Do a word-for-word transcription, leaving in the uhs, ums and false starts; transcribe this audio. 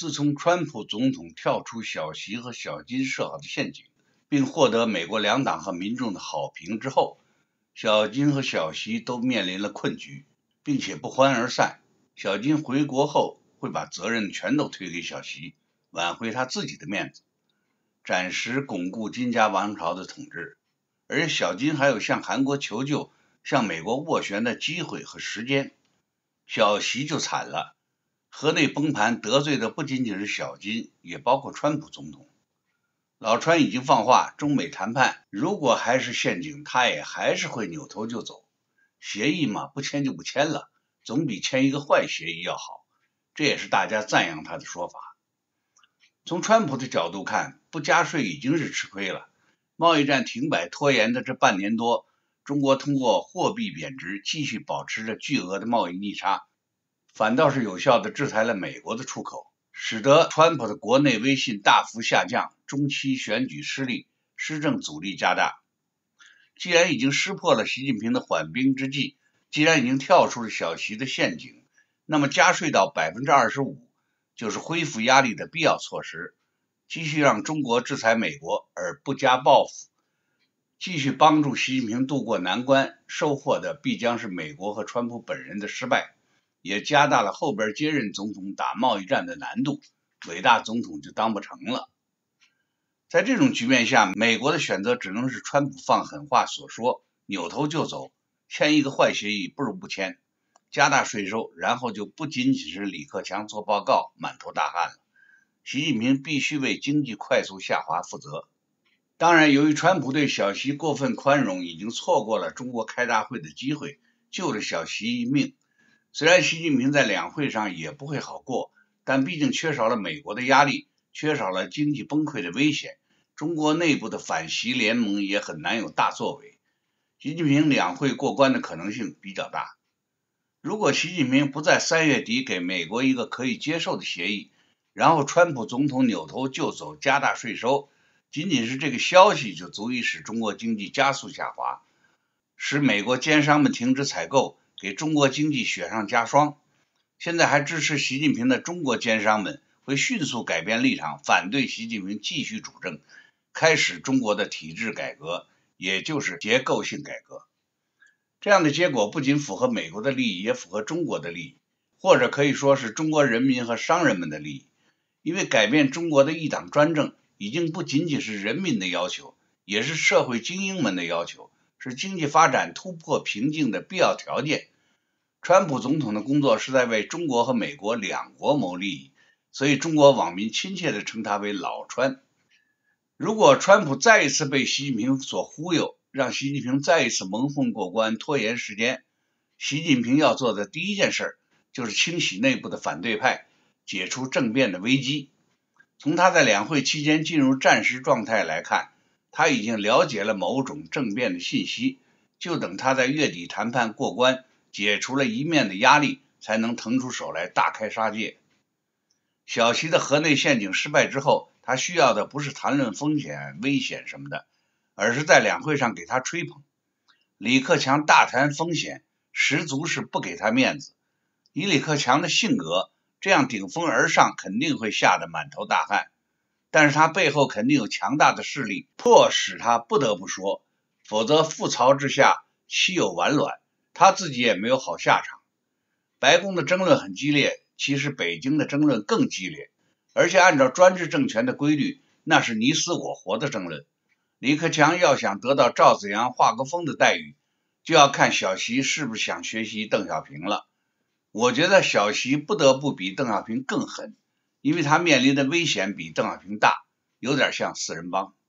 自从川普总统跳出小习和小金设好的陷阱，并获得美国两党和民众的好评之后，小金和小习都面临了困局，并且不欢而散。小金回国后会把责任全都推给小习，挽回他自己的面子，暂时巩固金家王朝的统治。而小金还有向韩国求救、向美国斡旋的机会和时间。小习就惨了，河内崩盘得罪的不仅仅是小金，也包括川普总统。老川已经放话，中美谈判如果还是陷阱，他也还是会扭头就走。协议嘛，不签就不签了，总比签一个坏协议要好，这也是大家赞扬他的说法。从川普的角度看，不加税已经是吃亏了。贸易战停摆拖延的这半年多，中国通过货币贬值继续保持着巨额的贸易逆差，反倒是有效地制裁了美国的出口，使得川普的国内威信大幅下降，中期选举失利，施政阻力加大。既然已经识破了习近平的缓兵之计，既然已经跳出了小习的陷阱，那么加税到 百分之二十五 就是恢复压力的必要措施，继续让中国制裁美国而不加报复，继续帮助习近平渡过难关，收获的必将是美国和川普本人的失败，也加大了后边接任总统打贸易战的难度，伟大总统就当不成了。在这种局面下，美国的选择只能是川普放狠话所说，扭头就走，签一个坏协议不如不签，加大税收，然后就不仅仅是李克强做报告满头大汗了。习近平必须为经济快速下滑负责。当然，由于川普对小习过分宽容，已经错过了中国开大会的机会，救了小习一命。虽然习近平在两会上也不会好过，但毕竟缺少了美国的压力，缺少了经济崩溃的危险，中国内部的反习联盟也很难有大作为。习近平两会过关的可能性比较大。如果习近平不在三月底给美国一个可以接受的协议，然后川普总统扭头就走，加大税收，仅仅是这个消息就足以使中国经济加速下滑，使美国奸商们停止采购，给中国经济雪上加霜。现在还支持习近平的中国奸商们会迅速改变立场，反对习近平继续主政，开始中国的体制改革，也就是结构性改革。这样的结果不仅符合美国的利益，也符合中国的利益，或者可以说是中国人民和商人们的利益。因为改变中国的一党专政已经不仅仅是人民的要求，也是社会精英们的要求，是经济发展突破瓶颈的必要条件。川普总统的工作是在为中国和美国两国谋利益，所以中国网民亲切地称他为老川。如果川普再一次被习近平所忽悠，让习近平再一次蒙混过关，拖延时间，习近平要做的第一件事就是清洗内部的反对派，解除政变的危机。从他在两会期间进入战时状态来看，他已经了解了某种政变的信息，就等他在月底谈判过关，解除了一面的压力，才能腾出手来大开杀戒。小习的河内陷阱失败之后，他需要的不是谈论风险、危险什么的，而是在两会上给他吹捧。李克强大谈风险，十足是不给他面子。以李克强的性格，这样顶风而上肯定会吓得满头大汗，但是他背后肯定有强大的势力，迫使他不得不说，否则覆巢之下岂有完卵，他自己也没有好下场。白宫的争论很激烈，其实北京的争论更激烈，而且按照专制政权的规律，那是你死我活的争论。李克强要想得到赵紫阳、华国锋的待遇，就要看小习是不是想学习邓小平了。我觉得小习不得不比邓小平更狠，因为他面临的危险比邓小平大，有点像四人帮。